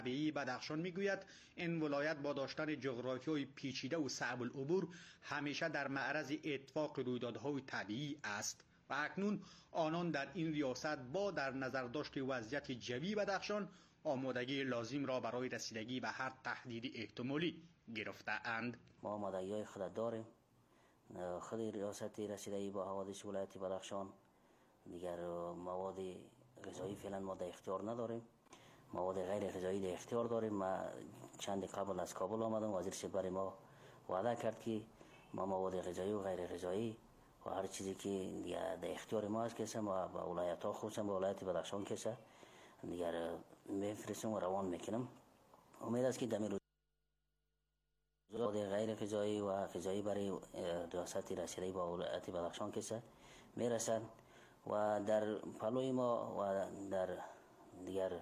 طبیعی بدخشان میگوید این ولایت با داشتن جغرافیای پیچیده و صعب العبور همیشه در معرض اتفاق رویدادهای طبیعی است و اکنون آنان در این ریاست با در نظر داشت وضعیت جوی بدخشان آمادگی لازم را برای رسیدگی به هر تهدید احتمالی گرفته اند. ما آمادگی های خود داریم. خود ریاست رسیدگی با حوادث ولایت بدخشان دیگر مواد غذایی فعلا ما در اختیار نداریم. مواد غیر غذایی در اختیار داریم. ما چند قبل از کابل آمدم، وزیر سپر ما وعده کرد که ما مواد غذایی و غیر غذایی و هر چیزی که در اختیار ما است که ما با ولایت ها خصوصا با ولایت بدخشان که دیگر میفرستم و روان میکنم. امید است که در غیر غذایی و غذایی برای ریاست رسیدگی با ولایت بدخشان که میرسند و در پلوی ما و در دیگر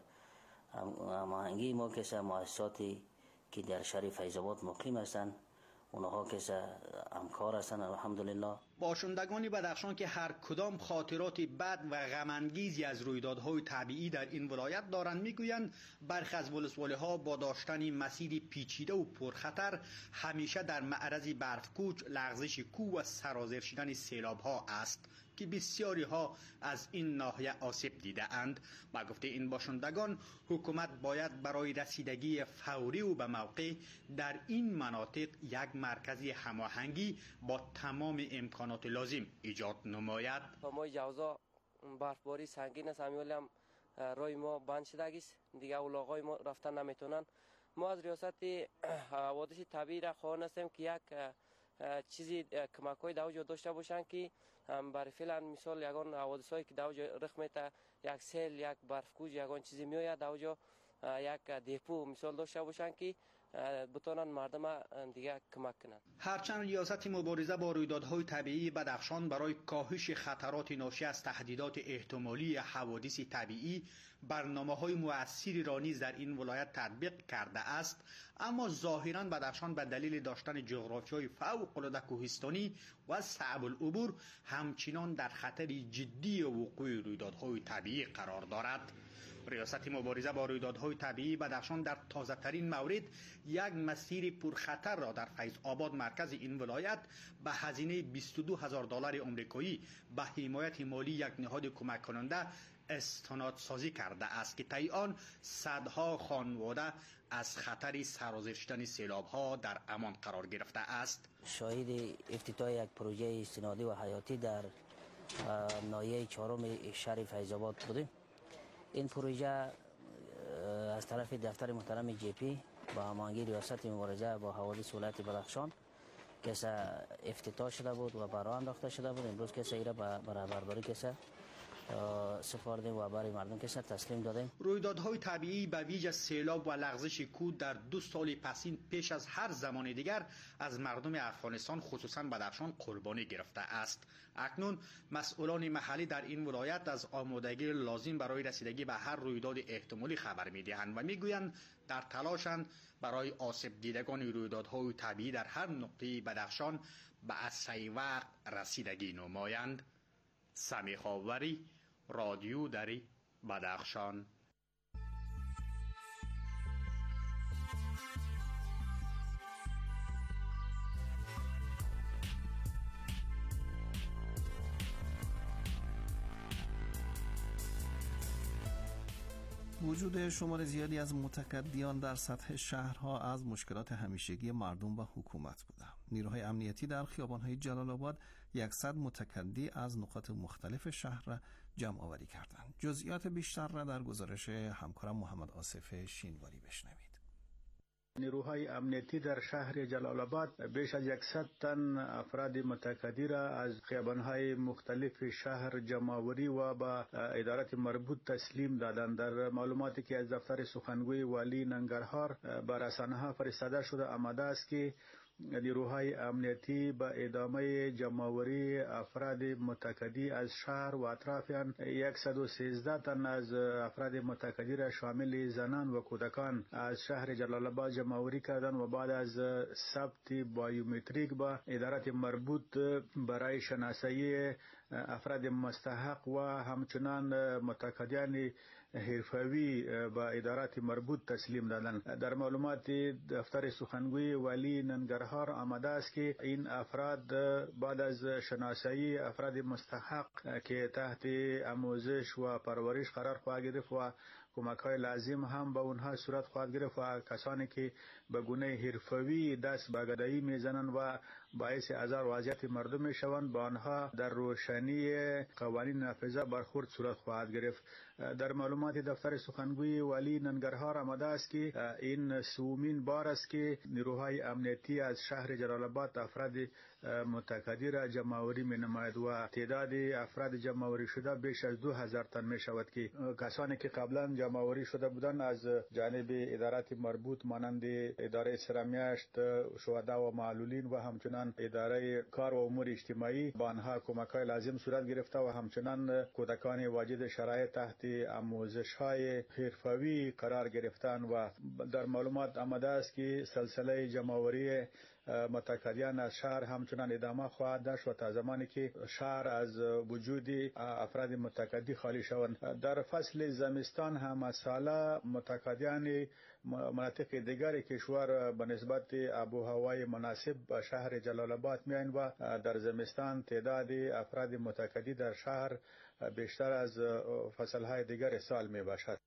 هماهنگی ما که مؤسساتی که در شهر فیض‌آباد مقیم هستند اونها که همکار هستند الحمدلله. باشندگان بدخشان که هر کدام خاطرات بد و غم انگیزی از رویدادهای طبیعی در این ولایت دارند میگویند برخی از ولسوالی‌ها با داشتن مسیر پیچیده و پرخطر همیشه در معرض برفکوچ، لغزش کوه و سرازیر شدن سیلاب‌ها است که بسیاری ها از این ناحیه آسیب دیده اند. با گفته این باشندگان حکومت باید برای رسیدگی فوری و به موقع در این مناطق یک مرکزی هماهنگی با تمام امکانات لازم ایجاد نماید. ما جوزا برفباری سنگین است، همیشه هم روی ما بند شده است، دیگه اولاغای ما رفتن نمیتونن. ما از ریاست حوادث طبیعی را خواهان هستیم که یک چیزی کمک‌های دوجا داشته باشن که برای فعلا مثال یگان حوادثایی که دوجا رخ میته، یک سیل، یک برفکوچ، یگان چیزی میآید دوجا یک دیپو مثال داشته باشن که بتونن مردم دیگه کمک کنند. هرچند ریاست مبارزه با رویدادهای طبیعی بدخشان برای کاهش خطرات ناشی از تهدیدات احتمالی حوادث طبیعی برنامه‌های مؤثری را نیز در این ولایت تطبیق کرده است، اما ظاهراً بدخشان به دلیل داشتن جغرافیای فوق‌العاده کوهستانی و صعب العبور همچنان در خطر جدی وقوع رویدادهای طبیعی قرار دارد. ریاست مبارزه با رویدادهای طبیعی بدخشان در تازه ترین مورد یک مسیر پرخطر را در فیض‌آباد مرکز این ولایت به هزینه $22,000 آمریکایی به حمایت مالی یک نهاد کمک کننده استناد سازی کرده است که طی آن صدها خانواده از خطر سرازیر شدن سیلاب‌ها در امان قرار گرفته است. شاهد افتتاح یک پروژه استنادی و حیاتی در ناحیه 4 شهر فیض‌آباد بودیم. این پروژه از طرف دفتر محترم جی پی با هماهنگی ریاست مبارزه با حوادث ولایت بدخشان که افتتاح شده بود و برآ انداخته شده بود. امروز که ایرا برای برداری که سپردیم و برای مردم که تسلیم دادیم. رویدادهای طبیعی به ویژه سیلاب و لغزش کوه در 2 سال پسین پیش از هر زمان دیگر از مردم افغانستان خصوصا بدخشان قربانی گرفته است. اکنون مسئولان محلی در این ولایت از آمادگی لازم برای رسیدگی به هر رویداد احتمالی خبر می‌دهند و میگویند در تلاشند برای آسیب دیدگان رویدادهای طبیعی در هر نقطه بدخشان به اسرع وقت رسیدگی نمایند. سمیح آوری، رادیو دری، بدخشان. وجود شمار زیادی از متکدیان در سطح شهرها از مشکلات همیشگی مردم و حکومت بوده. نیروهای امنیتی در خیابان‌های جلال آباد 100 متکدی از نقاط مختلف شهر را جمع آوری کردند. جزئیات بیشتر را در گزارش همکارم محمد آصف شینواری بشنوید. نیروهای امنیتی در شهر جلال آباد بیش از 100 تن افراد متکدی را از خیابان‌های مختلف شهر جمع‌آوری و با ادارات مربوط تسلیم دادند. در معلوماتی که از دفتر سخنگوی والی ننگرهار به رسانه‌ها فرستاده شده آمده است که نیروهای امنیتی به ادامه جمع‌آوری افراد متکدی از شهر و اطراف آن 113 تن از افراد متکدی را شامل زنان و کودکان از شهر جلال آباد جمع‌آوری کردند و بعد از ثبت بایومتریک با ادارات مربوط برای شناسایی افراد مستحق و همچنان متکدیان حرفوی به ادارات مربوط تسلیم دادند. در معلومات دفتر سخنگوی والی ننگرهار آمده است که این افراد بعد از شناسایی افراد مستحق که تحت آموزش و پرورش قرار خواهد گرفت و کمک‌های لازم هم به اونها صورت خواهد گرفت و کسانی که به گونه حرفوی دست به گدایی میزنند و باعث آزار و اذیت مردم میشوند با آنها در روشنی قوانین نافذه برخورد صورت خواهد گرفت. در معلومات دفتر سخنگوی والی ننگرهار آمده است که این سومین بار است که نیروهای امنیتی از شهر جلال آباد افراد متقاعد جمع‌آوری می‌نماید و تعداد افراد جمع‌آوری شده بیش از 2000 تن می‌شود که کسانی که قبلا جمع‌آوری شده بودند از جانب ادارات مربوط مانند اداره سرمیشت شهدا و معلولین و همچنان اداره کار و امور اجتماعی با آنها کمک‌های لازم صورت گرفته و همچنان کودکان واجد شرایط تحت آموزش‌های حرفوی قرار گرفتند و در معلومات آمده است که سلسله جمع‌آوری متقاعدان از شهر همچنان ادامه خواهد داشت و تا زمانی که شهر از وجود افراد متقاعد خالی شوند. در فصل زمستان هم ساله متقاعدان مناطق دیگر کشور به نسبت آب و هوای مناسب به شهر جلال آباد میایند و در زمستان تعداد افراد متقاعد در شهر بیشتر از فصلهای دیگر سال می باشد.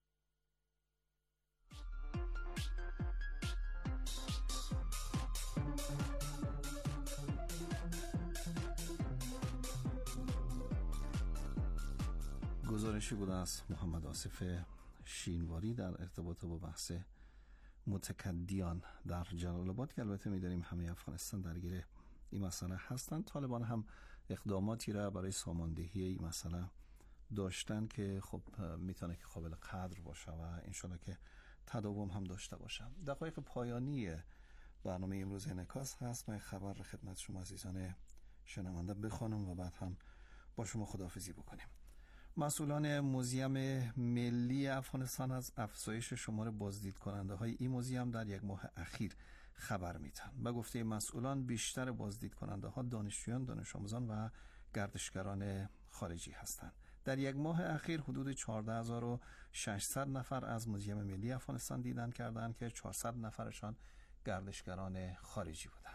گزارشی بود از محمد آصف شینواری در ارتباط با بحث متکدیان در جلال آباد که البته می‌دانیم همه افغانستان درگیر این مسئله هستند. طالبان هم اقداماتی را برای ساماندهی این مسئله داشتن که خب میتونه که قابل قدر باشه و انشالله که تداوم هم داشته باشه. دقایق پایانی برنامه امروز انعکاس هست. من خبر را خدمت شما عزیزان شنونده بخوانم و بعد هم با شما خداحافظی بکنیم. مسئولان موزیم ملی افغانستان از افزایش شمار بازدید کننده های این موزیم در یک ماه اخیر خبر میدن. به گفته مسئولان بیشتر بازدید کننده ها دانشجویان، دانش آموزان و گردشگران خارجی هستند. در یک ماه اخیر حدود 14600 نفر از موزیم ملی افغانستان دیدن کردند که 400 نفرشان گردشگران خارجی بودند.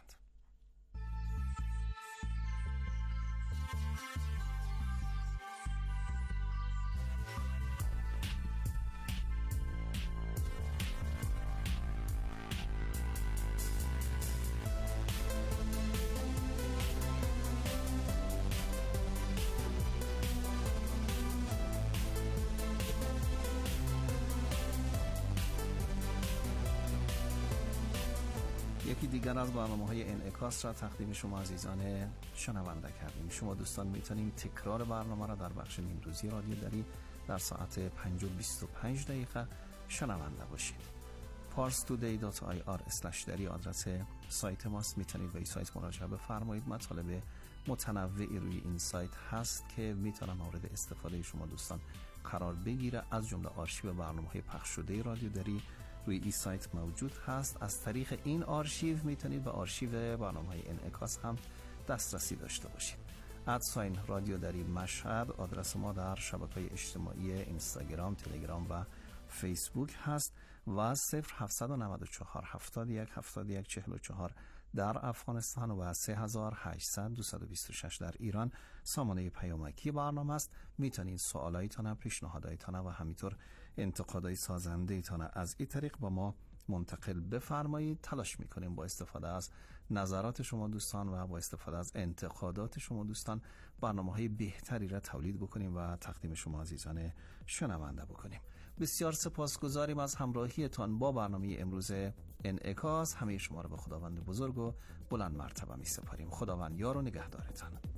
یکی دیگر از برنامه‌های انعکاس را تقدیم شما عزیزان شنونده کردیم. شما دوستان میتونید تکرار برنامه را در بخش نیمروزی رادیو دری در ساعت 5:25 شنونده باشید. parstoday.ir/dari آدرس سایت ماست. میتونید به این سایت مراجعه بفرمایید. مطالب متنوعی روی این سایت هست که میتونه مورد استفاده شما دوستان قرار بگیره. از جمله آرشیو برنامه‌های پخش شده رادیو دری روی این سایت موجود هست. از طریق این آرشیو میتونید به آرشیو برنامه‌های انعکاس هم دسترسی داشته باشید. ادساین رادیو دری مشهد آدرس ما در شبکه‌های اجتماعی اینستاگرام، تلگرام و فیسبوک هست و 0794 71 71 44 در افغانستان و 3800 226 در ایران سامانه پیامکی برنامه است. میتونید سوالایتان، پیشنهادایتان و همینطور انتقادهای سازنده‌تان از این طریق با ما منتقل بفرمایید. تلاش میکنیم با استفاده از نظرات شما دوستان و با استفاده از انتقادات شما دوستان برنامه‌های بهتری را تولید بکنیم و تقدیم شما عزیزان شنونده بکنیم. بسیار سپاسگزاریم از همراهیتان با برنامه امروز انعکاس. همه شما را به خداوند بزرگ و بلند مرتبه می سپاریم. خداوند یار و نگهدارتان.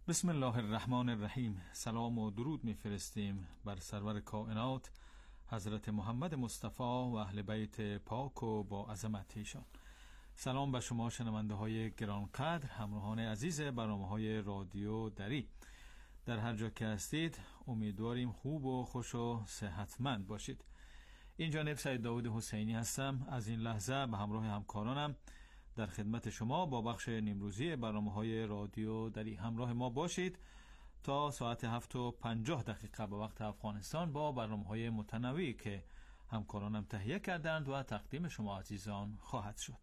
بسم الله الرحمن الرحیم. سلام و درود میفرستیم بر سرور کائنات حضرت محمد مصطفی و اهل بیت پاک و با عظمت ایشان. سلام به شما شنونده های گرانقدر، همراهان عزیز برنامه‌های رادیو دری. در هر جا که هستید امیدواریم خوب و خوش و صحتمند باشید. این جانب سید داود حسینی هستم. از این لحظه به همراه همکارانم در خدمت شما با بخش نیمروزی برنامه‌های رادیو دری همراه ما باشید تا ساعت 7:50 به وقت افغانستان با برنامه‌های متنوعی که همکارانم تهیه کردند و تقدیم شما عزیزان خواهد شد.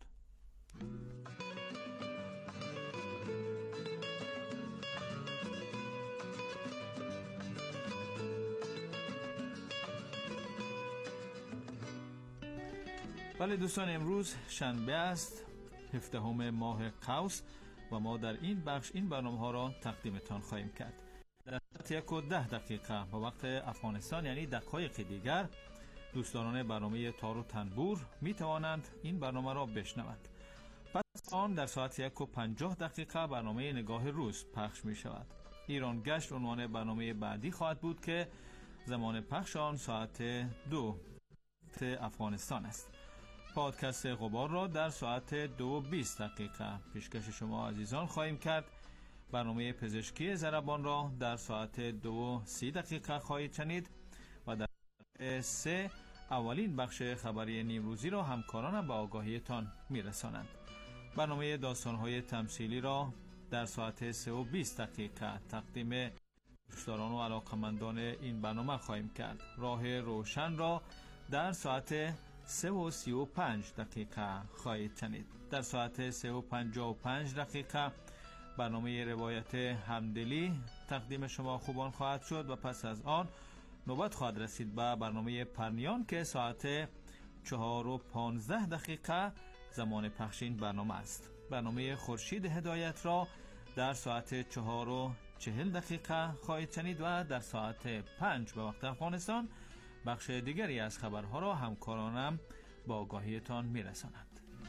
بله دوستان، امروز شنبه است، 17 ماه قوس و ما در این بخش این برنامه ها را تقدیمتان خواهیم کرد. در ساعت 1:10 به وقت افغانستان، یعنی دقایق دیگر، دوستداران برنامه تار و تنبور می توانند این برنامه را بشنوند. پس آن در ساعت 1:50 برنامه نگاه روز پخش می شود. ایران گشت عنوان برنامه بعدی خواهد بود که زمان پخش آن ساعت 2 افغانستان است. پادکست غبار را در ساعت 2:20 پیشکش شما عزیزان خواهیم کرد. برنامه پزشکی ضربان را در ساعت 2:30 خواهید شنید و در ساعت 3 اولین بخش خبری نیمروزی را همکارانم به آگاهیتان میرسانند. برنامه داستان‌های تمثیلی را در ساعت 3:20 تقدیم دوستداران و علاقه‌مندان این برنامه خواهیم کرد. راه روشن را در ساعت 3:35 خواهید شنید. در ساعت 3:55 برنامه روایت همدلی تقدیم شما خوبان خواهد شد و پس از آن نوبت خواهد رسید به برنامه پرنیان که ساعت 4:15 زمان پخش این برنامه است. برنامه خورشید هدایت را در ساعت 4:40 خواهید شنید و در ساعت 5 به وقت افغانستان بخش دیگری از خبرها را همکارانم با آگاهیتان میرسانند.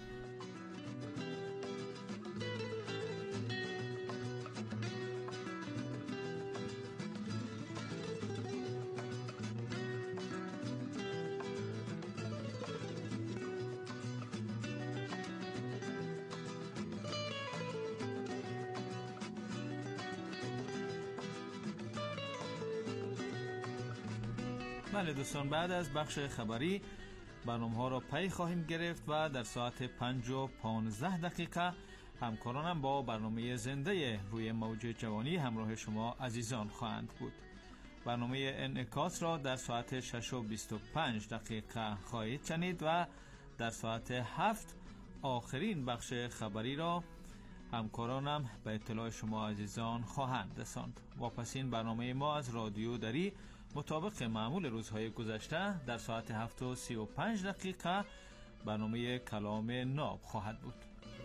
بله دوستان، بعد از بخش خبری برنامه ها را پی خواهیم گرفت و در ساعت 5:15 همکارانم با برنامه زنده روی موج جوانی همراه شما عزیزان خواهند بود. برنامه انعکاس را در ساعت 6:25 خواهید شنید و در ساعت 7 آخرین بخش خبری را همکارانم به اطلاع شما عزیزان خواهند رساند. واپسین برنامه ما از رادیو دری مطابق معمول روزهای گذشته در ساعت 7:35 برنامه کلام ناب خواهد بود.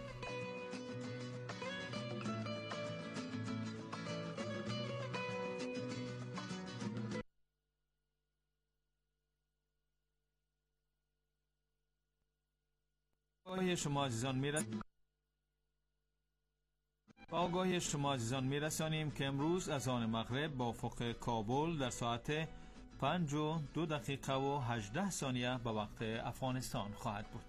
آگاهی شما عزیزان میرسانیم که امروز از آن مغرب با افق کابل در ساعت 5:02 به وقت افغانستان خواهد بود.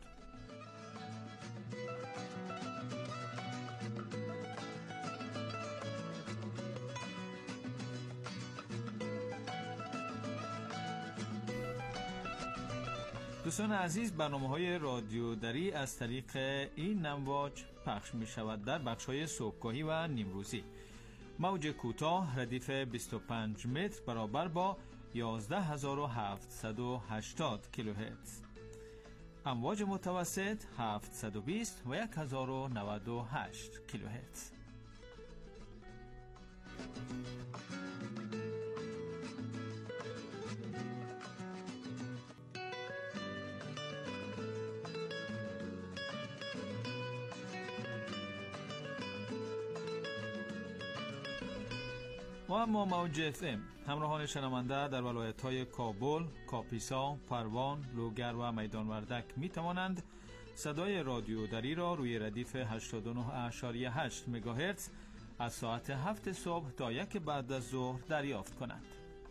دوستان عزیز، برنامه‌های رادیو دری از طریق این امواج پخش می شود در بخش‌های صبحگاهی و نیمروزی. موج کوتاه ردیف 25 متر برابر با 11780 کیلوهرتز، امواج متوسط 720 و 1098 کیلوهرتز. و اما موج FM همراهان شنونده در ولایت‌های کابل، کاپیسا، پروان، لوگر و میدان وردک می توانند صدای رادیو دری را روی ردیف 89.8 مگاهرتز از ساعت 7 صبح تا 1 بعد از ظهر دریافت کنند.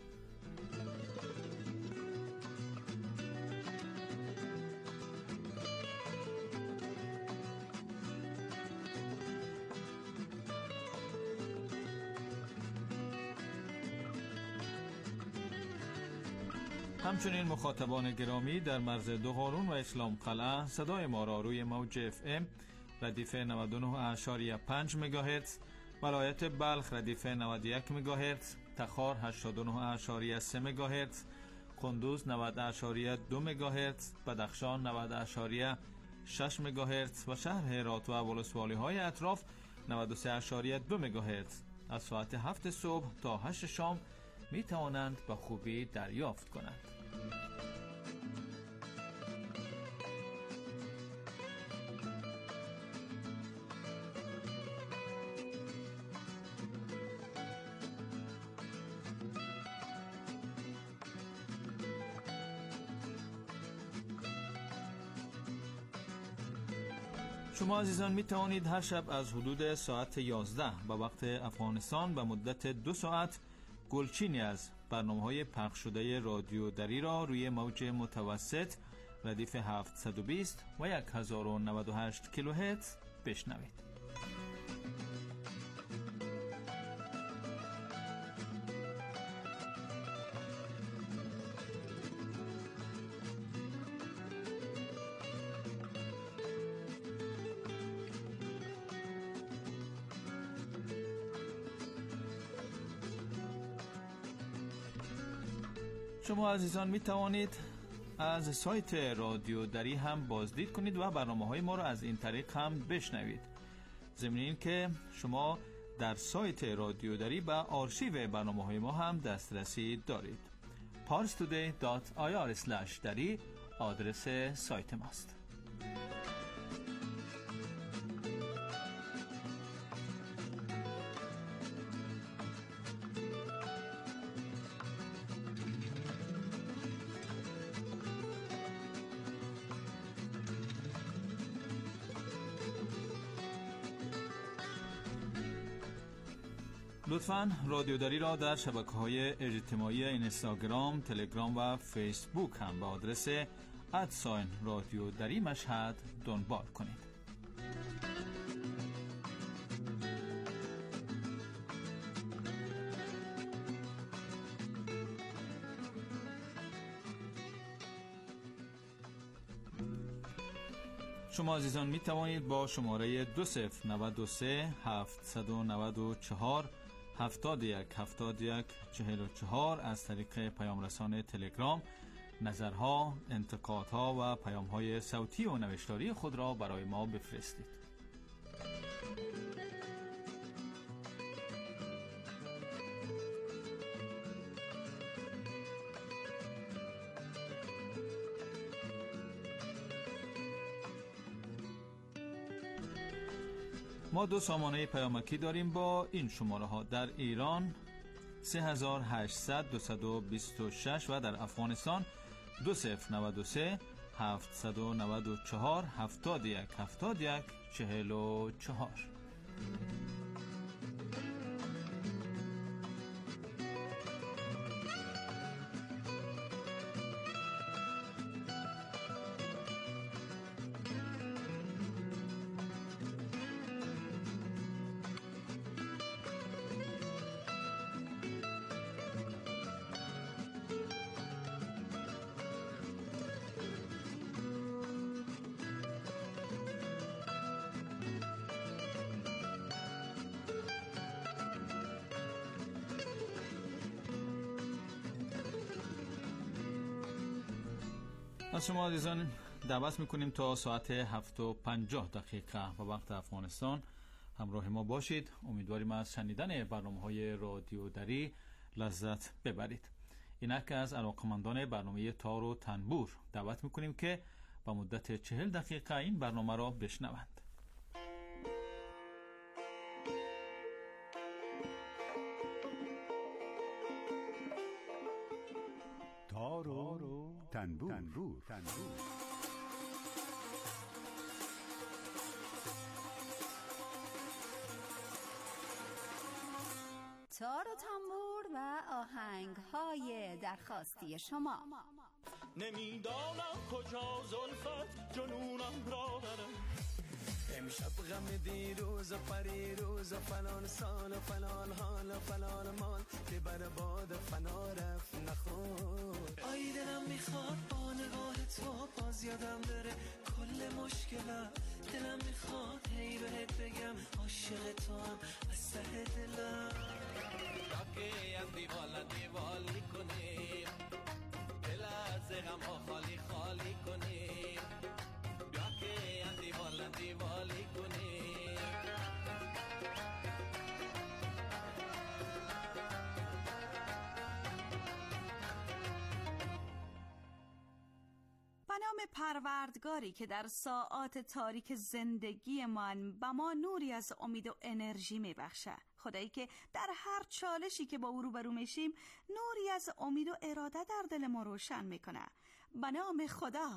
همچنین مخاطبان گرامی در مرز دوغارون و اسلام قلعه صدای ما را روی موج FM ردیف 99.5 مگاهرتز، ولایت بلخ ردیف 91 مگاهرتز، تخار 89.3 مگاهرتز، کندوز 90.2 مگاهرتز، بدخشان 90.6 مگاهرتز و شهر هرات و ولسوالی های اطراف 93.2 مگاهرتز از ساعت 7 صبح تا 8 شام می توانند به خوبی دریافت کنند. شما عزیزان می توانید هر شب از حدود ساعت 11 به وقت افغانستان به مدت 2 ساعت گلچینی از برنامه‌های پخش شده رادیو دری را روی موج متوسط ردیف 720 و 1098 کیلوهرتز بشنوید. شما عزیزان می توانید از سایت رادیو دری هم بازدید کنید و برنامه‌های ما را از این طریق هم بشنوید. ضمن این که شما در سایت رادیو دری به آرشیو برنامه‌های ما هم دسترسی دارید. parstoday.ir/dari آدرس سایت ماست. لطفاً رادیو دری را در شبکه‌های اجتماعی اینستاگرام، تلگرام و فیسبوک هم به آدرس رادیو دری مشهد دنبال کنید. شما عزیزان می توانید با شماره 2093 794 717144 از طریق پیام رسان تلگرام نظرها، انتقادها و پیام‌های صوتی و نوشتاری خود را برای ما بفرستید. ما 2 سامانه پیامکی داریم با این شماره ها: در ایران 3800 226 و در افغانستان 2093 794 7171 44. از شما عزیزان دعوت میکنیم تا ساعت 7:50 به وقت افغانستان همراه ما باشید. امیدواریم از شنیدن برنامه‌های رادیو دری لذت ببرید. اینک از علاقه‌مندان برنامه تار و تنبور دعوت میکنیم که به مدت 40 دقیقه این برنامه را بشنوند. تار و تنبور. آهنگ‌های درخواستی شما. نمیدانم کجا زلفت جنونم را برم، امشب غم دیروز و پریروز و فلان سال و فلان حال و فلان مال که بر باد فنا رفت نخور. آی دلم میخواد با نگاه تو باز یادم بره کل مشکلم، دلم میخواد هی بهت بگم عاشق تو هم از ته دلم. راکه از دیوالی کنیم، دل از غم ها خالی خالی کنیم، بیا که از دیوالی کنیم. به نام پروردگاری که در ساعات تاریک زندگی من به ما نوری از امید و انرژی میبخشه، خدایی که در هر چالشی که با او روبرو میشیم نوری از امید و اراده در دل ما روشن میکنه. به نام خدا.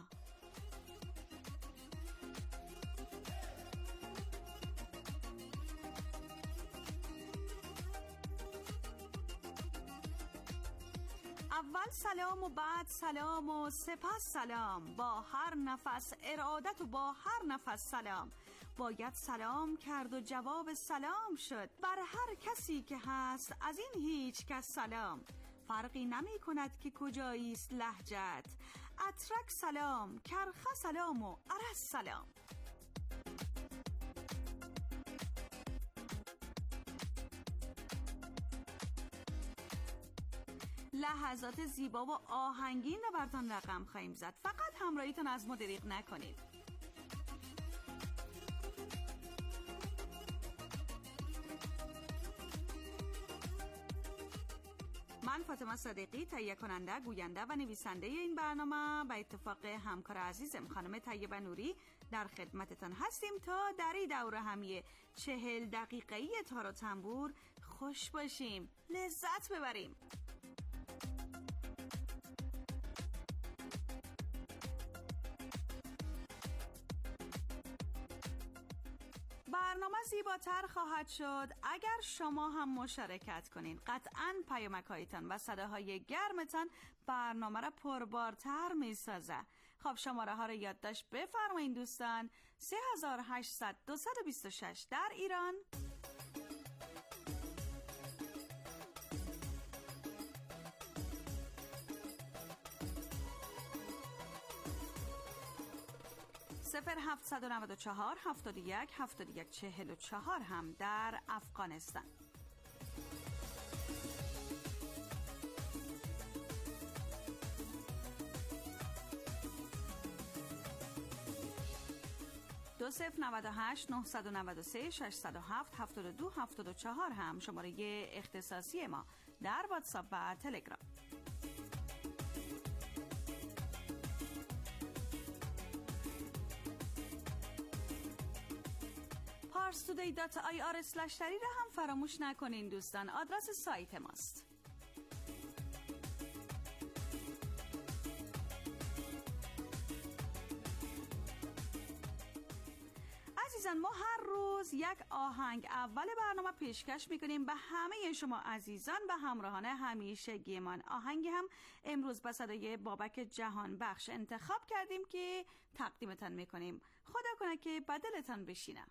اول سلام و بعد سلام و سپس سلام، با هر نفس ارادت و با هر نفس سلام. باید سلام کرد و جواب سلام شد، بر هر کسی که هست از این هیچ کس سلام. فرقی نمی کند که کجاییست لهجت، اترک سلام، کرخه سلام و عرس سلام. لحظات زیبا و آهنگین رو براتون رقم خواهیم زد، فقط همراهیتون از ما دریغ نکنید. من فاطمه صدیقی، تهیه کننده، گوینده و نویسنده این برنامه، به اتفاق همکار عزیزم خانم طیبه نوری در خدمتتان هستیم تا در این دوره همی 40 دقیقه‌ای تار و تنبور خوش باشیم، لذت ببریم. برنامه زیباتر خواهد شد اگر شما هم مشارکت کنین. قطعاً پیامک‌هایتان و صداهای گرمتان برنامه را پربارتر می‌سازه. خب شماره ها رو یادداشت بفرمایید دوستان. 3800 226 در ایران، 0794 71 71 44 هم در افغانستان. دو 098 993 607 72 74 هم شماره اختصاصی ما در واتساپ و تلگرام. parstoday.ir/dari را هم فراموش نکنین دوستان، آدرس سایت ماست. عزیزان، ما هر روز یک آهنگ اول برنامه پیشکش میکنیم به همه شما عزیزان و همراهان همیشگیمان. آهنگی هم امروز به صدای بابک جهان بخش انتخاب کردیم که تقدیمتان میکنیم. خدا کنه که به دلتان بشینه.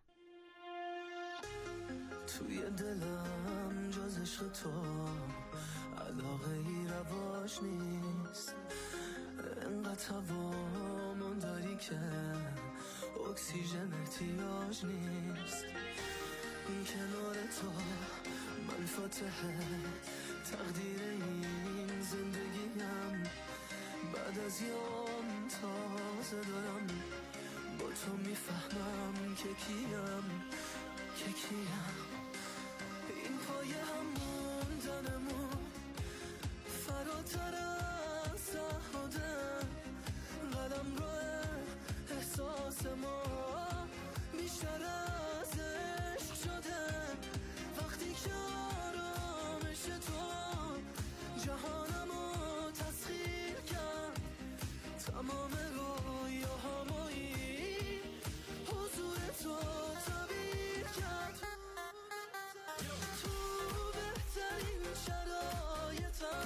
توی دلم جز عشق تو علاقه ای رواج نیست، انقدر هوامون داری که اکسیژن احتیاج نیست. این کنار تو من فاتحه تقدیر این زندگیم، بعد از یام تازه دارم با تو میفهمم که کیم این پای هم موندنمون فراتر از تعهده، قلم رو احساس ما بیشتر از عشق شده. وقتی که آرامش تو جهانمو تسخیر کرد، تمام رویاهامایی حضور تو تعبیر کرد. تو بهترین شرایطم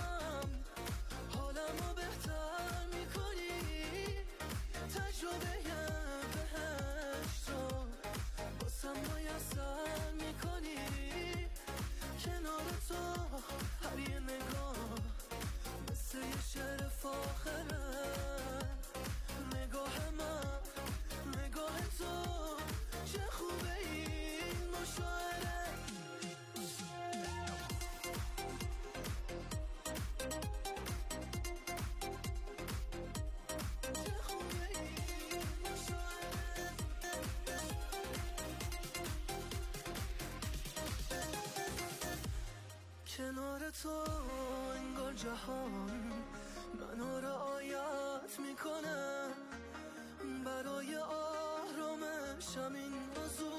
تو انگار جهان منو رعایت میکنه، برای آرامشم این موضوع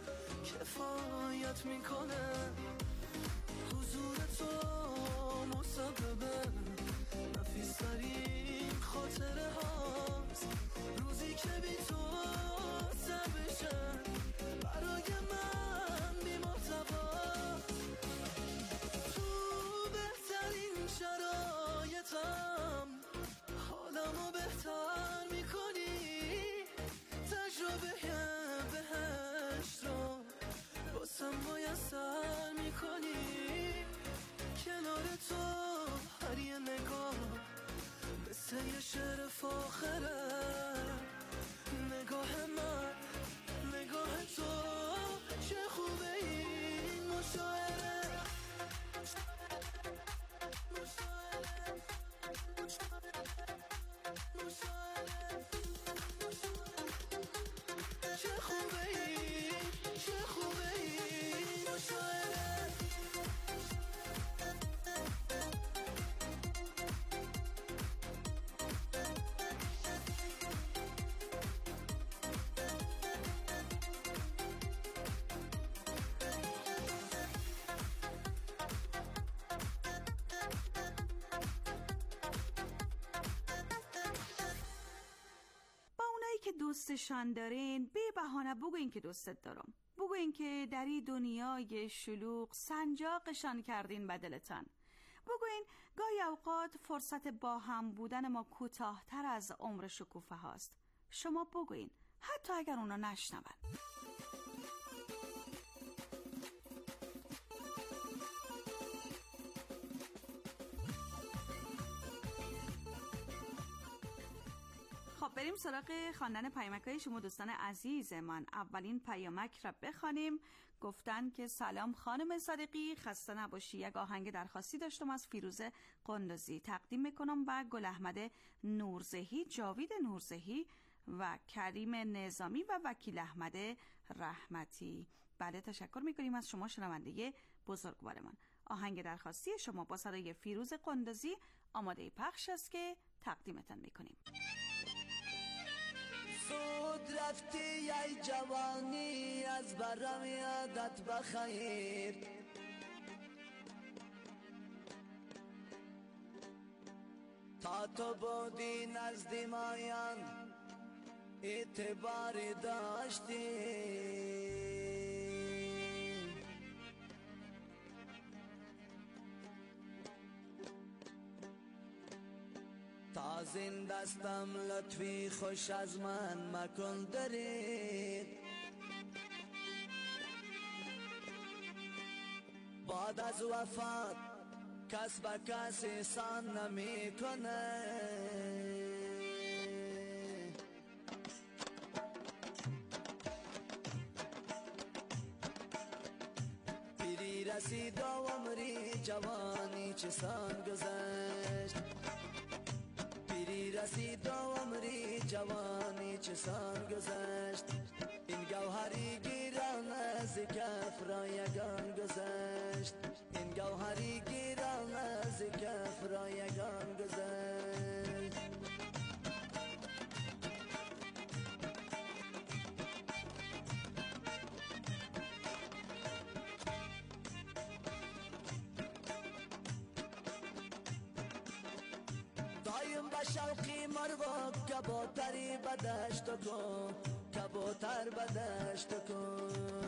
کفایت میکنه. حضور تو مسبب نفیسترین خاطره هاست، روزی که بی تو سر بشه برای من بی محتواست. تو بهترین شرایطم حالمو بهتر میکنی، تجربه بهشت رو باسم میسر میکنی. کنار تو هر یه نگاه مثل یه شعر فاخره، نگاه من نگاه تو چه خوبه این مشاعره. چه خوبه این، چه خوبه این مشاعره. که دوستشان دارین بی بهانه بگوین که دوستت دارم، بگوین که در این دنیای شلوغ سنجاقشان کردین به دلتان، بگوین گاهی اوقات فرصت با هم بودن ما کوتاه‌تر از عمر شکوفه هاست. شما بگوین حتی اگر اونا نشنون. خب بریم سراغ خواندن پیامک‌های شما دوستان عزیز من. اولین پیامک را بخوانیم. گفتن که سلام خانم صادقی، خسته نباشی. یک آهنگ درخواستی داشتم از فیروزه قندوزی تقدیم میکنم و گل احمد نورزهی، جاوید نورزهی و کریم نظامی و وکیل احمد رحمتی. بله تشکر میکنیم از شما شنونده بزرگوارمان. آهنگ درخواستی شما با صدای فیروزه قندوزی آماده پخش است که تقدیمتان میکنیم. زود رفتی ای جوانی، از برم یادت بخیر. تا تو بودی نزد مایان اعتباری داشتی، تا زین دستم لطفی خوش از من مکن دریغ. بعد از وفات کس به کس احسان نمی کنه، پیری رسید و عمری جوانی چه سان گذشت، پیری رسید و عمری جوانی چه سان گذشت. این گوهری گیران از کف را یگان گذشت، این گوهری گیران از کف را یگان گذشت. دایم به شوقی مرغ کبوتری به دشت کن، کبوتر به دشت کن.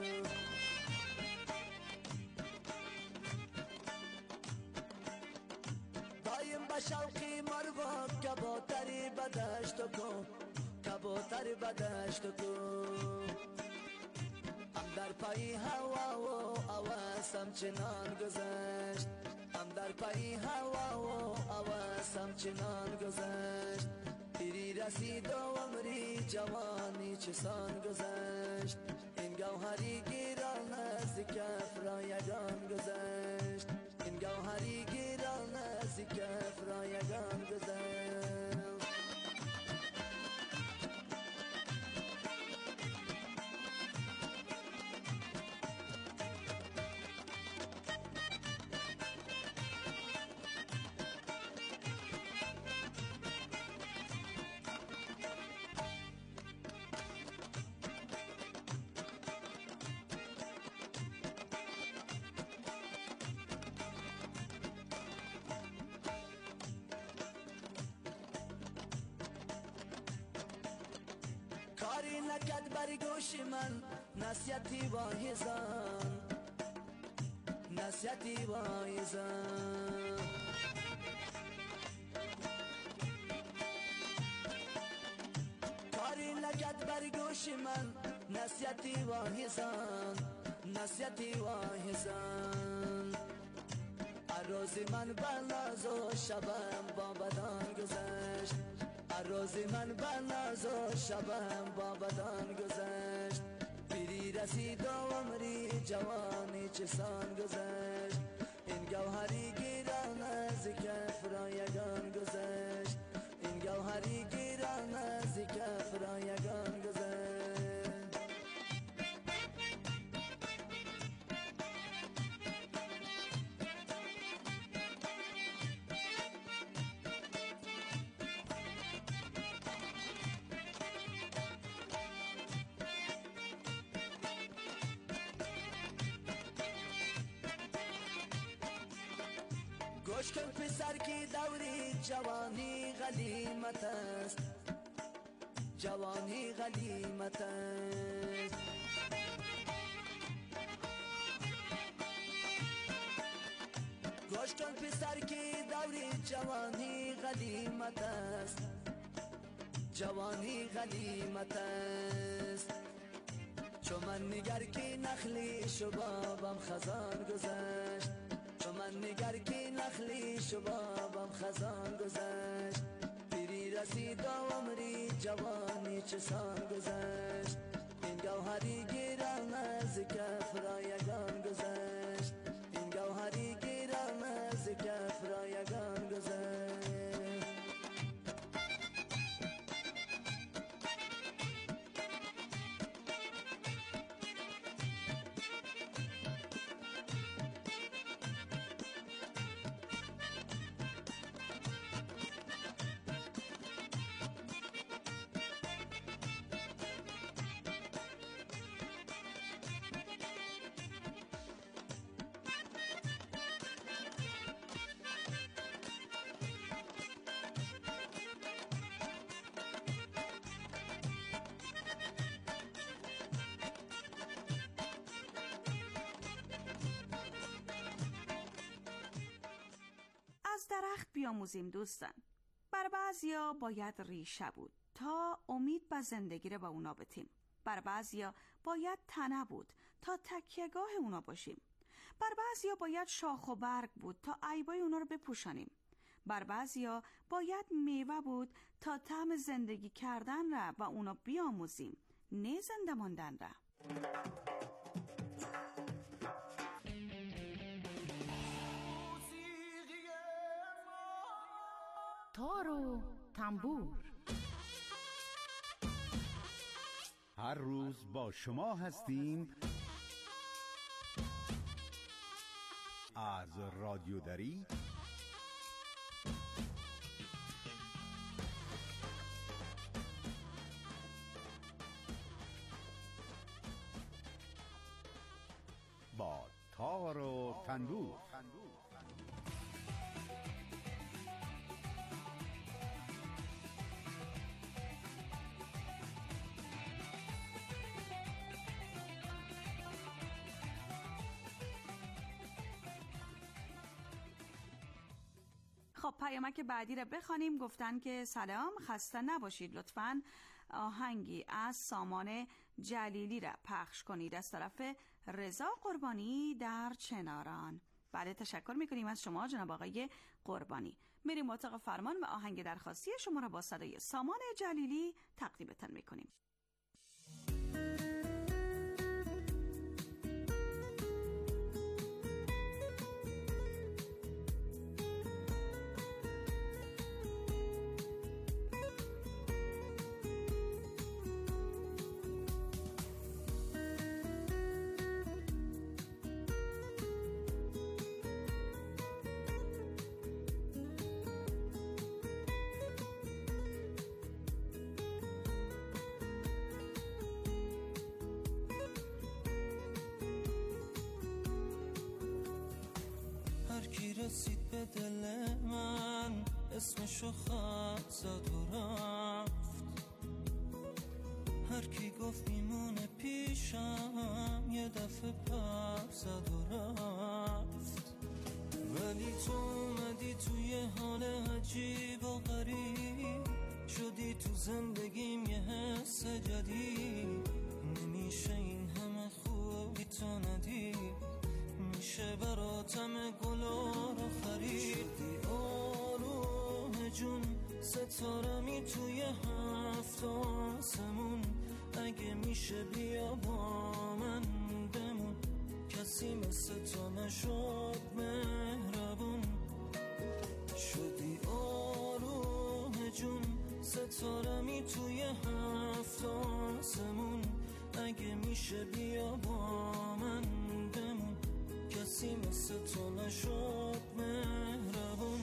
دایم به شوقی مرغ کبوتری به دشت کن، کبوتر به دشت کن. هم در پای هوا و هوسم چنان گذشت، هم در پای هوا و هوسم چنان گذشت. پیری رسید و عمری جوانی چه سان گذشت، این گوهری گیران از کف را یگان گذشت، این گوهری گیران از کف را یگان گذشت. لگد بر گوش من نصیحتی واعظان، نصیحتی واعظان. کاری لگد بر گوش من نصیحتی واعظان، نصیحتی واعظان. روزی من بر ناز و شبم با بدان گذشت، روزی من بر ناز و شبم با بدان گذشت. پیری رسید و عمری جوانی چسان گذشت، این گوهری گیران از کف رایگان گذشت، این گوهری گیران از کف رایگان گذشت. گوش کن پسر کی دوری جوانی غلیمت است، جوانی غلیمت است. گوش کن پسر کی دوری جوانی غلیمت است، جوانی غلیمت است. چو من نگر کی نخلی شبابم خزان گذشت، چو من نگر کی نخلی شبابم خزان گذشت. پیری رسید و عمری جوانی چسان گذشت، این گوهری گیران از کف رایگان گذشت، این گوهری گیران از کف رایگان گذشت. از درخت بیاموزیم دوستان. بر بعضیا باید ریشه بود تا امید به زندگی رو با اونا بتیم. بر بعضیا باید تنه بود تا تکیهگاه اونا باشیم. بر بعضیا باید شاخ و برگ بود تا عیبای اونا رو بپوشانیم. بر بعضیا باید میوه بود تا طعم زندگی کردن را با اونا بیاموزیم، نه زنده ماندن را. تار و تنبور هر روز با شما هستیم از رادیو دری با تار و تنبور. خب پیامک بعدی رو بخوانیم. گفتن که سلام، خسته نباشید، لطفاً آهنگی از سامان جلیلی را پخش کنید از طرف رضا قربانی در چناران. بله، تشکر میکنیم از شما جناب آقای قربانی. میریم مطابق فرمان و آهنگ درخواستی شما را با صدای سامان جلیلی تقدیمتان میکنیم. رسید به دل من، اسمشو خط زد و رفت. هر کی گفت میمونه پیشم یه دفعه پر زد و رفت، ولی تو اومدی توی حال عجیب و غریب، شدی تو زندگیم یه حس جدید. نمیشه این همه خوبی تو ندید، میشه براتم گلا رو خرید. شدی آروم جون ستارمی توی هفت آسمون، اگه میشه بیا با من بمون، کسی مثل تو نشد مهربون. شدی آروم جون ستارمی توی هفت آسمون، اگه میشه بیا با من بمون، کسی مثل تو نشد مهربون.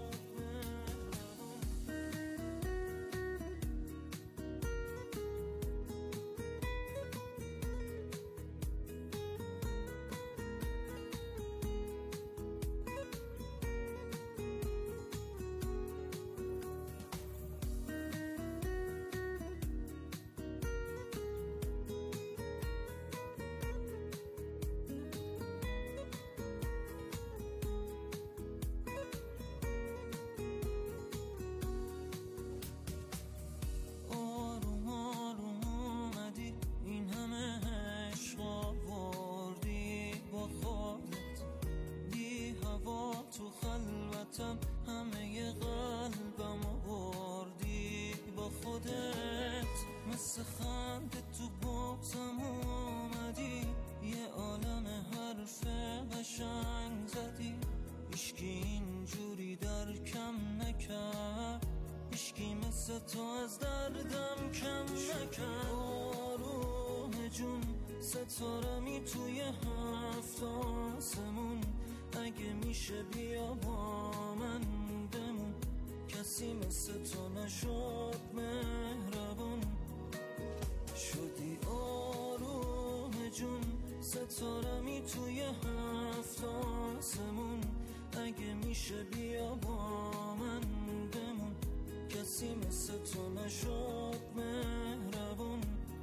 همه قلبم آوردی با خودت، مثل خنده تو بغزم اومدی، یه عالم حرف قشنگ زدی. هیچکی اینجوری درکم نکرد، هیچکی مثل تو از دردم کم نکرد. آروم جون ستارمی توی هفت آسمون، اگه میشه بیا با من بمون، کسی مثل تو نشد مهربون. شدی آروم جون ستارمی توی هفت آسمون، اگه میشه بیا با من بمون، کسی مثل تو نشد مهربون.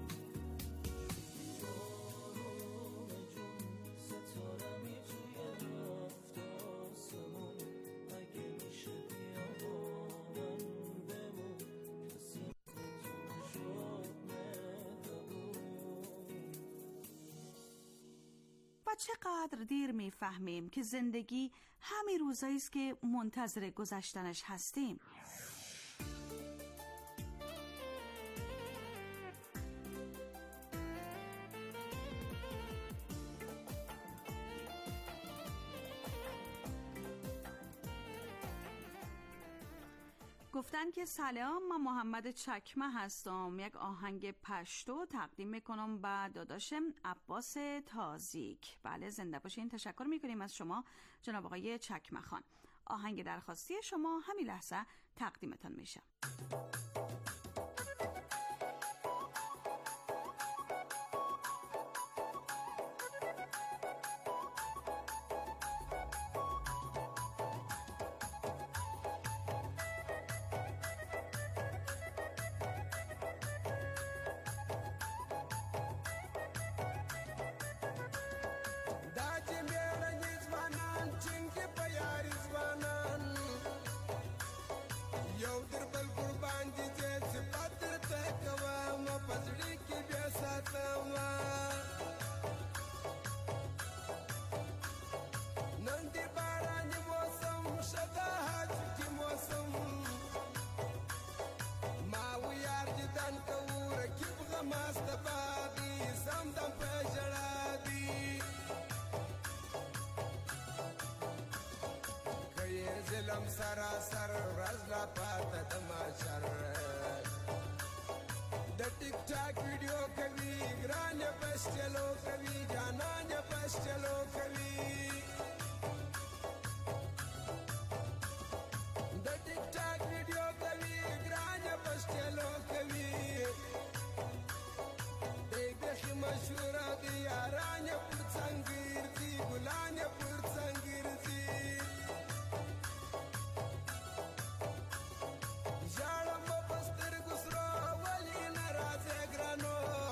و چقدر دیر میفهمیم که زندگی همین روزایی است که منتظر گذشتنش هستیم. گفتن که سلام، من محمد چکمه هستم. یک آهنگ پشتو تقدیم میکنم به داداشم عباس تازیک. بله زنده باشین. تشکر میکنیم از شما جناب آقای چکمه خان. آهنگ درخواستی شما همین لحظه تقدیمتان میشه. ظلم سراسر رزلا پاتا دماشر د ټیک ټاک ویډیو کوي ګران پس چلو کوي جانان پس چلو کوي د ټیک ټاک ویډیو کوي ګران پس چلو کوي دغه مشهور دی یاران پر څنګه دی ګلان پر څنګه دی Jala mo pastor gusro wali na raze grano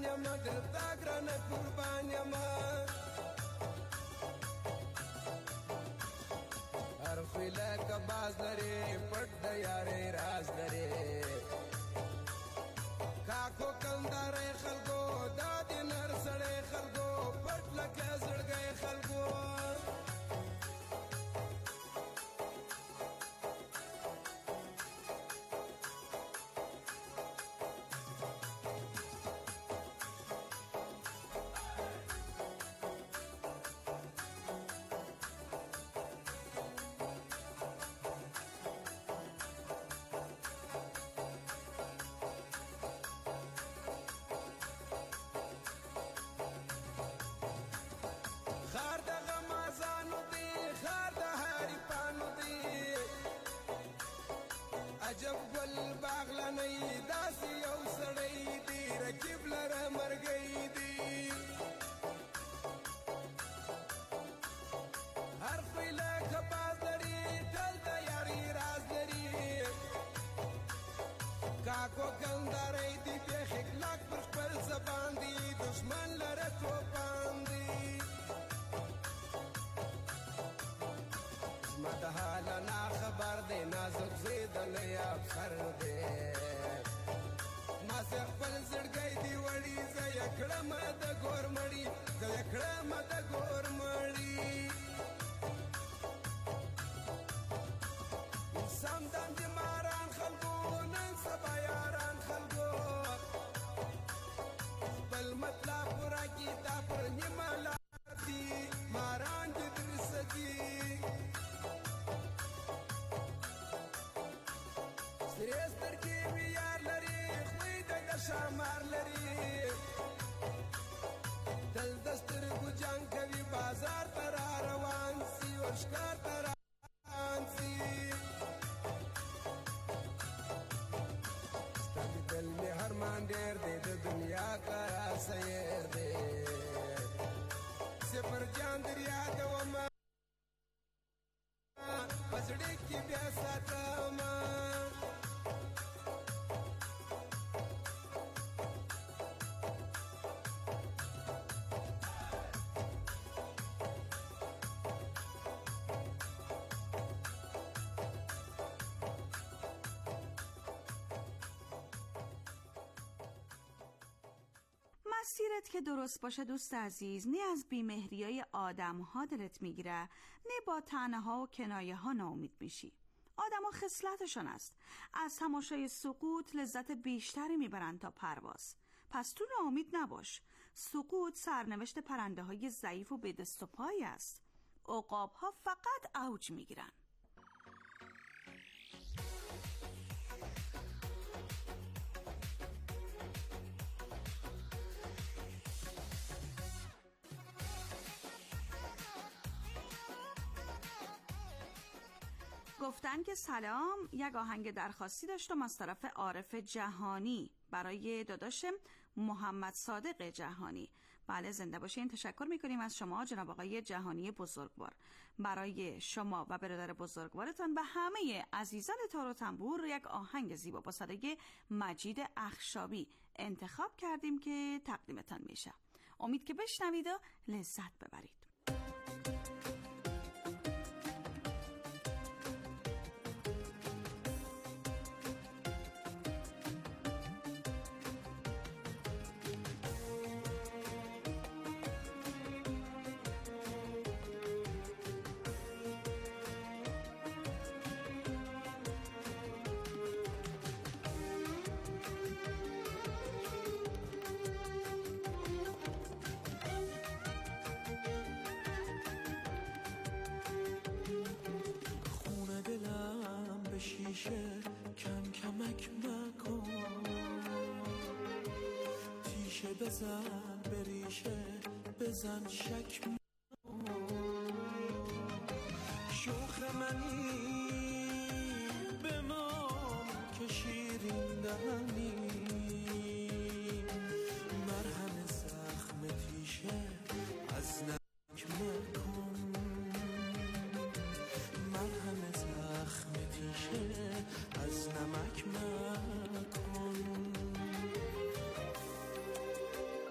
یم درتا ګرانه قربان یم هر خویله که باز لري پټ د یارې راز لري کاکو کندارې خلکو دا دې نر سړی خلکو پټ لکه زړګی خلکو عجب گل باغلنی داسی یو سړی دی رکیب لره مرګی دی هر خپله خباز لري تل د یاري راز لري کاکو کندارې دی بیا خکلاک پر خپل زبان دی دشمن لره توپان دی زما د حاله نا خبر دی نازک زیدلی افسر دی ما سه خپل زړګی دی وړي زه یې کړم د ګور مړي زه یې کړم د ګور مړي سمدم د ماران خلکو نن سبا یاران خلکو خپل مطلب پوره کي دا پر نیمه لار دي ماران دې درسدي سریستر کی ویار لري خوی د شامار لري دل دستر ګجان کوي بازار تر روان سی او ښکار تر روان سی ستاسو دل می هر مان ډېر دی د دنیا کا سیر دی سپر جان دریا د وما پسړې کی بیا ساتم مسیرت که درست باشه دوست عزیز، نه از بیمهریای آدم ها دلت میگیره، نه با طعنه ها و کنایه ها ناامید میشی. آدم ها خصلتشون است، از تماشای سقوط لذت بیشتری میبرن تا پرواز. پس تو ناامید نباش. سقوط سرنوشت پرنده های ضعیف و به دست و پای است. عقاب ها فقط اوج میگیرن. گفتن که سلام یک آهنگ درخواستی داشتم از طرف عارف جهانی برای داداش محمد صادق جهانی. بله زنده باشین. تشکر میکنیم از شما جناب آقای جهانی بزرگوار. برای شما و برادر بزرگوارتان و همه عزیزان تار و تنبور یک آهنگ زیبا با صدای مجید اخشابی انتخاب کردیم که تقدیمتان میشه. امید که بشنوید و لذت ببرید. کم کمک مکن تیشه بزن بریشه بزن شک شوخ منی بمان که شیرین دهنی مرهم زخم تیشه از نمک مکن مرهم زخم تیشه از نمک مکن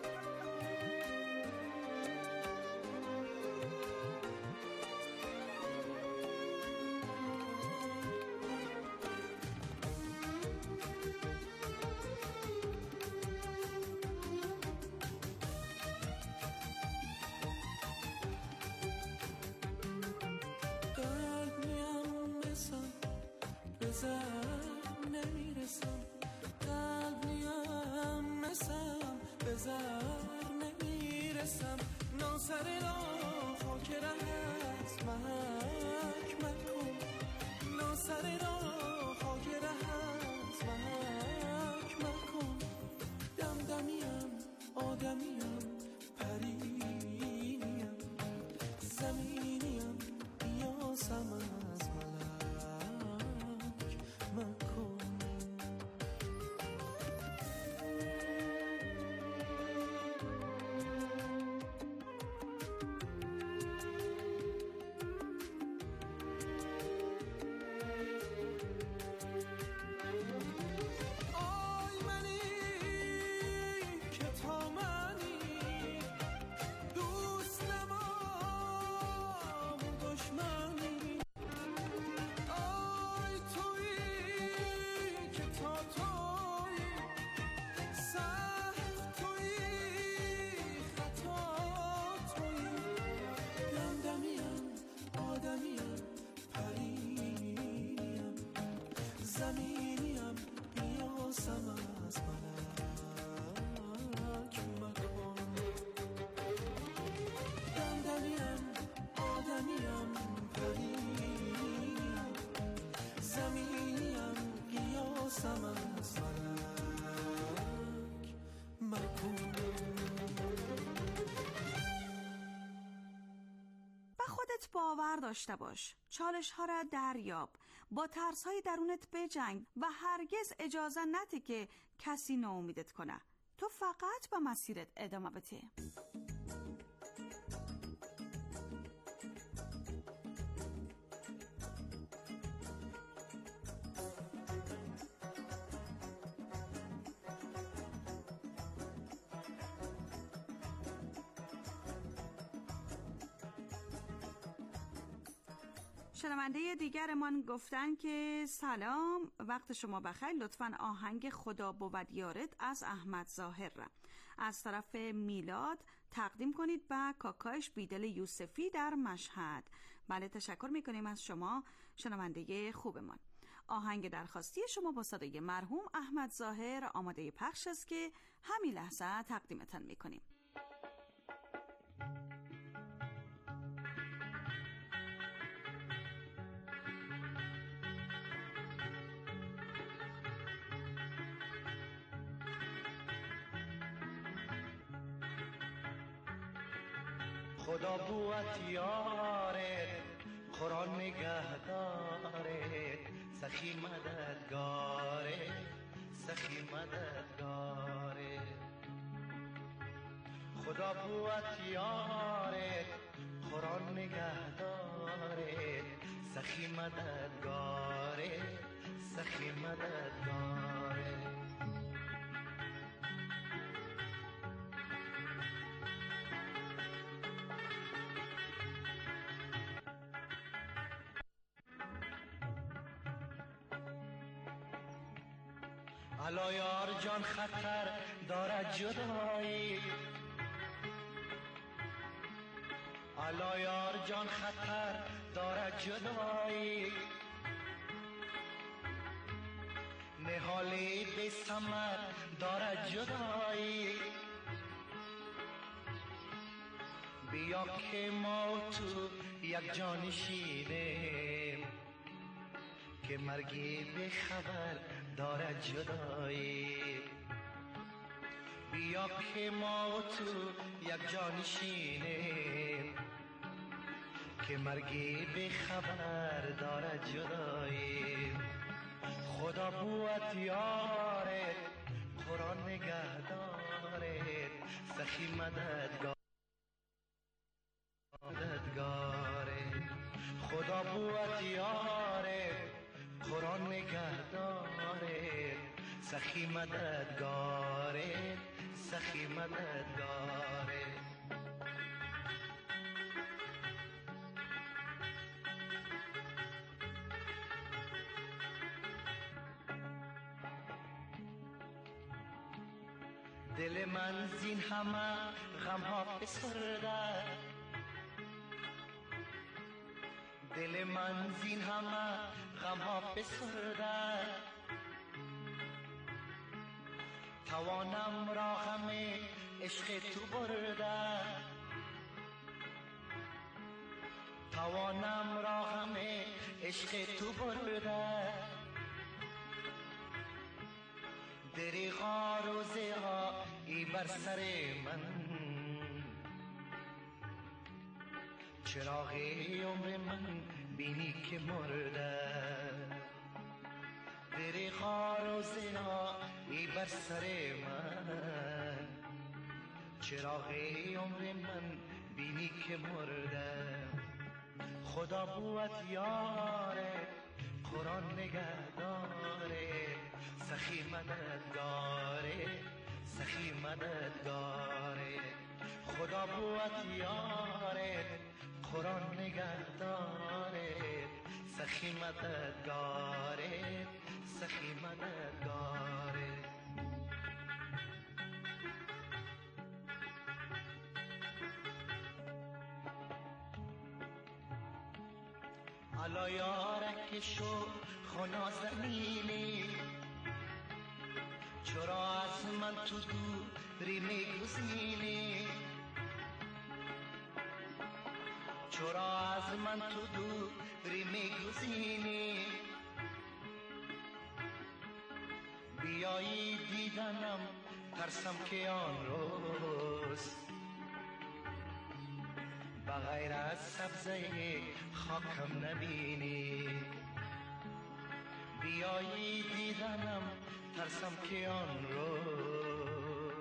بازم از فلک مکن. به خودت باور داشته باش، چالش ها را دریاب، با ترس های درونت بجنگ و هرگز اجازه نده که کسی ناامیدت کنه. تو فقط به مسیرت ادامه بده. شنونده دیگرمان گفتن که سلام، وقت شما بخیر، لطفاً آهنگ خدا بود یارت از احمد ظاهر را از طرف میلاد تقدیم کنید به کاکایش بیدل یوسفی در مشهد. بله، تشکر میکنیم از شما شنونده خوبمان. آهنگ درخواستی شما با صدای مرحوم احمد ظاهر آماده پخش است که همین لحظه تقدیمتان میکنیم. خدا بوت یارت، قرآن نگهدارت، سخی مددگارت، سخی مددگارت. خدا بوت یارت، قرآن نگهدارت، سخی مددگارت، سخی مددگارت. الا یار جان خطر دارد جدایی، الا یار جان خطر دارد جدایی، نهالی بی ثمر دارد جدایی. بیا که ما تو یک جانشینیم، که مرگی به خبر دارد جدایی. بیا که ما تو یک جانشینیم، که مرگی به خبر دارد جدایی. خدا بوت یارت، قرآن نگهدارت، سخی مددگارت. خدا بوت یارت، قرآن نگهدارت، سخی مددگارت، سخی مددگارت. دل من زین همه غم ها فسرده، دل من زین همه غم ها فسرده. توانم را غم عشق تو برده، توانم را غم عشق تو برده. دریغا روزه ها ای بر سر من، چراغ عمر من بینی که مرده. دریغا روزه ها ای بر سر من، چراغ عمر من بینی که مرده. خدا بوت یارت، قرآن نگهدارت، سخی مددگارت، سخی مددگارت. خدا بوت یارت، قرآن نگهدارت، سخی مددگارت، سخی مددگارت. الا یارک شو خنا زمینی، چرا از من تو دوری میگزینی، چرا از من تو دوری میگزینی. بیایی دیدنم ترسم که آن روز بغیر از سبزه خاکم نبینی. بیایی دیدنم ترسم که آن روز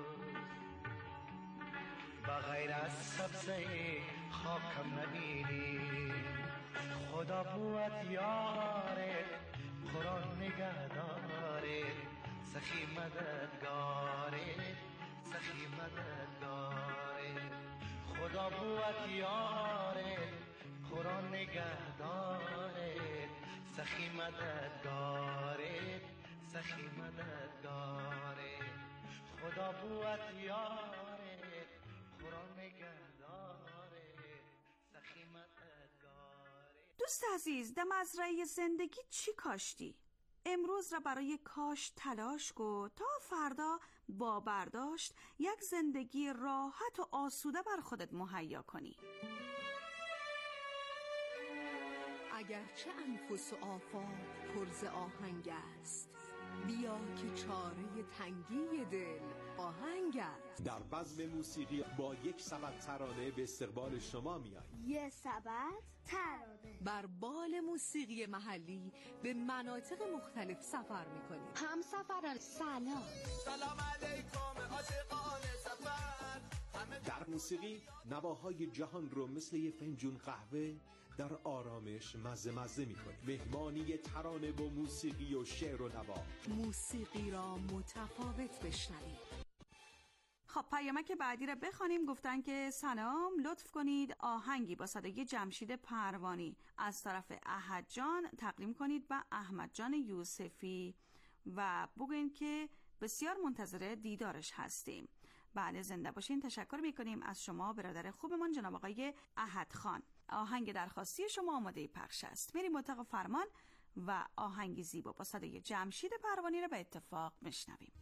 بغیر از سبزه خاکم نبینی. خدا بود یاره قرآن نگهداره سخی مددگاره سخی مددگاره. خدا بود یاره قرآن نگهداره سخی مددگاره سخی مددگاره. خدا بود یاره قرآن نگهداره سخی مددگاره. دوست عزیز، در مزرعه زندگی چی کاشتی؟ امروز را برای کاشت تلاش کن تا فردا با برداشت یک زندگی راحت و آسوده بر خودت مهیا کنی. اگرچه انفس و آفاق پر ز آهنگ است، بیا که چاره تنگی دل آهنگ است. در بزم موسیقی با یک سبد ترانه به استقبال شما میاییم. یک سبد ترانه بر بال موسیقی محلی به مناطق مختلف سفر میکنیم. همسفران سلام. سلام علیکم عاشقان سفر. در موسیقی نواهای جهان رو مثل یه فنجون قهوه در آرامش مزه میکنیم. مهمانی ترانه با موسیقی و شعر و نوا. موسیقی را متفاوت بشنوید. خب پیامک بعدی را بخوانیم. گفتن که سلام، لطف کنید آهنگی با صدای جمشید پروانی از طرف احد جان تقدیم کنید به احمد جان یوسفی و بگوین که بسیار منتظر دیدارش هستیم. بله، زنده باشین. تشکر میکنیم از شما برادر خوبمان جناب آقای احد خان. آهنگ درخواستی شما آماده پخش است. میریم اتاق فرمان و آهنگی زیبا با صدای جمشید پروانی را به اتفاق میشنویم.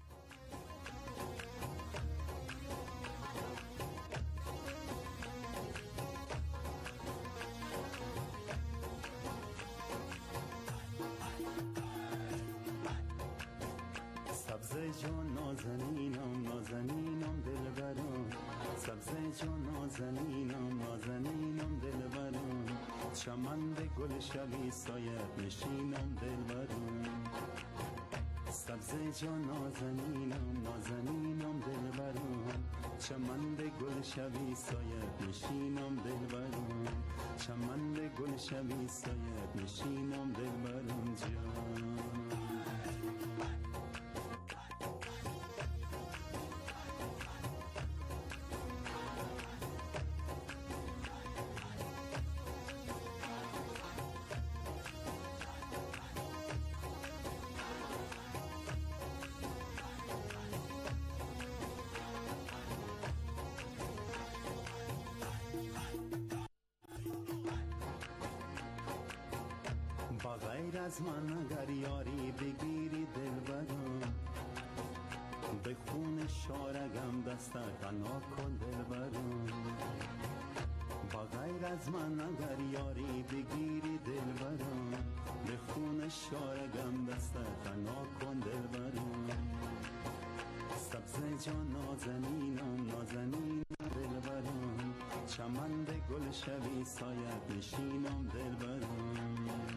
سبزه جان نازنینم نازنینم دلبرم، سبزه جان نازنینم نازنینم دلبرم، چمن به گل شبی سایت نشینم دلبرم. سبزه جان نازنینم نازنینم دلبرم، چمن به گل شبی سایت نشینم دلبرم، چمن به گل شبی سایت نشینم دلبرم جان. بغیر از من اگر یاری بگیری دلبرم، به خون شارگم دست غنا کن دلبرم. بغیر از من اگر یاری بگیری دلبرم، به خون شارگم دست غنا کن دلبرم. سبزه جان نازنینم نازنینم دلبرم، چمن به گل شبی سایت نشینم دلبرم.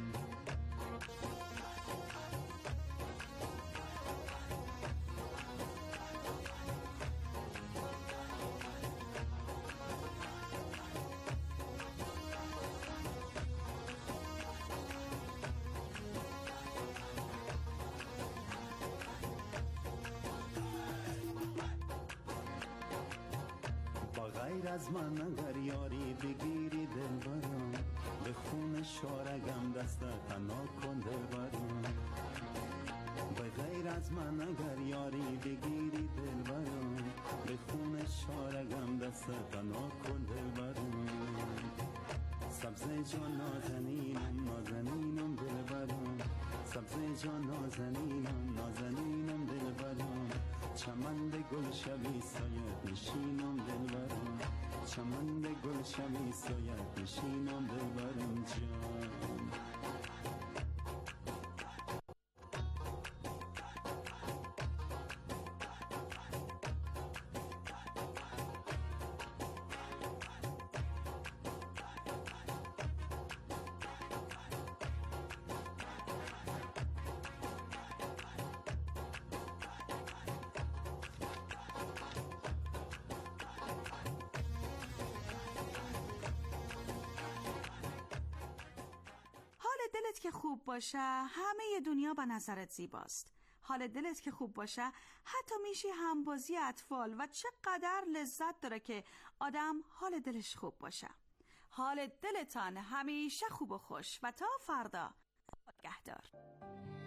بغیر از من اگر یاری بگیری دلبرم، به خون شارگم دست غنا کن دلبرم. بغیر از من اگر یاری بگیری دلبرم، به خون شارگم دست غنا کن دلبرم. سبزه جان نازنینم نازنینم دلبرم، سبزه جان نازنینم نازنینم دلبرم، چمن به گل شبی سایت نشینم دلبرم، چمن به گل شبی سایت نشینم دلبرم جان. که خوب باشه همه دنیا به نظرت زیباست. حال دلت که خوب باشه حتی میشی همبازی اطفال و چقدر لذت داره که آدم حال دلش خوب باشه. حال دلتان همیشه خوب و خوش و تا فردا نگهدار.